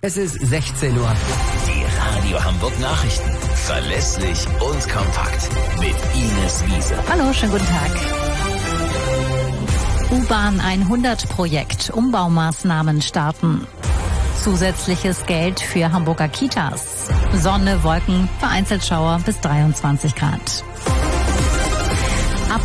Es ist 16 Uhr. Die Radio Hamburg Nachrichten. Verlässlich und kompakt. Mit Ines Wiese. Hallo, schönen guten Tag. U-Bahn 100 Projekt. Umbaumaßnahmen starten. Zusätzliches Geld für Hamburger Kitas. Sonne, Wolken, vereinzelt Schauer bis 23 Grad. Ab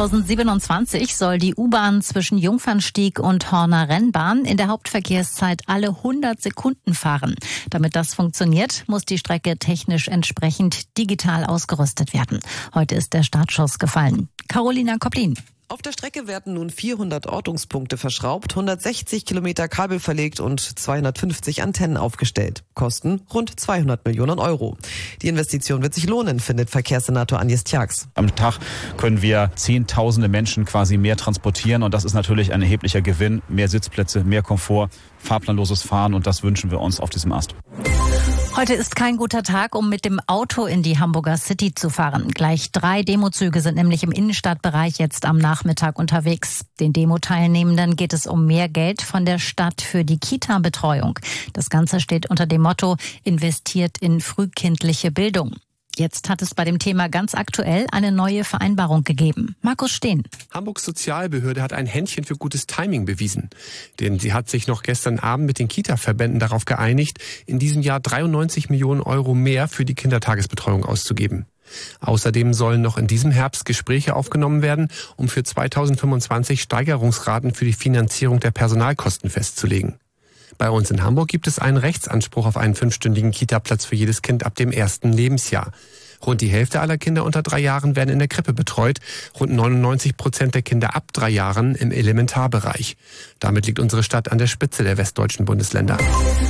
2027 soll die U-Bahn zwischen Jungfernstieg und Horner Rennbahn in der Hauptverkehrszeit alle 100 Sekunden fahren. Damit das funktioniert, muss die Strecke technisch entsprechend digital ausgerüstet werden. Heute ist der Startschuss gefallen. Carolina Koplin. Auf der Strecke werden nun 400 Ortungspunkte verschraubt, 160 Kilometer Kabel verlegt und 250 Antennen aufgestellt. Kosten rund 200 Millionen Euro. Die Investition wird sich lohnen, findet Verkehrssenator Agnes Tjax. Am Tag können wir Zehntausende Menschen quasi mehr transportieren und das ist natürlich ein erheblicher Gewinn. Mehr Sitzplätze, mehr Komfort, fahrplanloses Fahren und das wünschen wir uns auf diesem Ast. Heute ist kein guter Tag, um mit dem Auto in die Hamburger City zu fahren. Gleich 3 Demozüge sind nämlich im Innenstadtbereich jetzt am Nachmittag unterwegs. Den Demo-Teilnehmenden geht es um mehr Geld von der Stadt für die Kita-Betreuung. Das Ganze steht unter dem Motto: investiert in frühkindliche Bildung. Jetzt hat es bei dem Thema ganz aktuell eine neue Vereinbarung gegeben. Markus Steen. Hamburgs Sozialbehörde hat ein Händchen für gutes Timing bewiesen. Denn sie hat sich noch gestern Abend mit den Kita-Verbänden darauf geeinigt, in diesem Jahr 93 Millionen Euro mehr für die Kindertagesbetreuung auszugeben. Außerdem sollen noch in diesem Herbst Gespräche aufgenommen werden, um für 2025 Steigerungsraten für die Finanzierung der Personalkosten festzulegen. Bei uns in Hamburg gibt es einen Rechtsanspruch auf einen 5-stündigen Kita-Platz für jedes Kind ab dem 1. Lebensjahr. Rund die Hälfte aller Kinder unter 3 Jahren werden in der Krippe betreut, rund 99% der Kinder ab 3 Jahren im Elementarbereich. Damit liegt unsere Stadt an der Spitze der westdeutschen Bundesländer.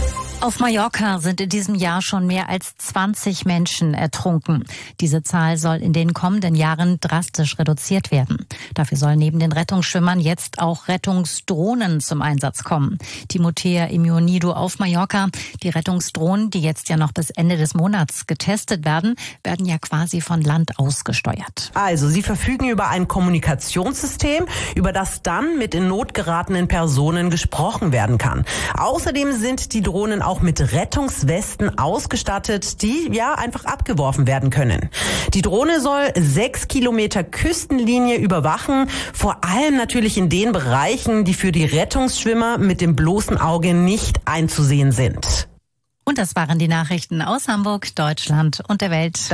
Auf Mallorca sind in diesem Jahr schon mehr als 20 Menschen ertrunken. Diese Zahl soll in den kommenden Jahren drastisch reduziert werden. Dafür sollen neben den Rettungsschwimmern jetzt auch Rettungsdrohnen zum Einsatz kommen. Timothea Imionido auf Mallorca. Die Rettungsdrohnen, die jetzt ja noch bis Ende des Monats getestet werden ja quasi von Land aus gesteuert. Also, sie verfügen über ein Kommunikationssystem, über das dann mit in Not geratenen Personen gesprochen werden kann. Außerdem sind die Drohnen auch mit Rettungswesten ausgestattet, die einfach abgeworfen werden können. Die Drohne soll 6 Kilometer Küstenlinie überwachen, vor allem natürlich in den Bereichen, die für die Rettungsschwimmer mit dem bloßen Auge nicht einzusehen sind. Und das waren die Nachrichten aus Hamburg, Deutschland und der Welt.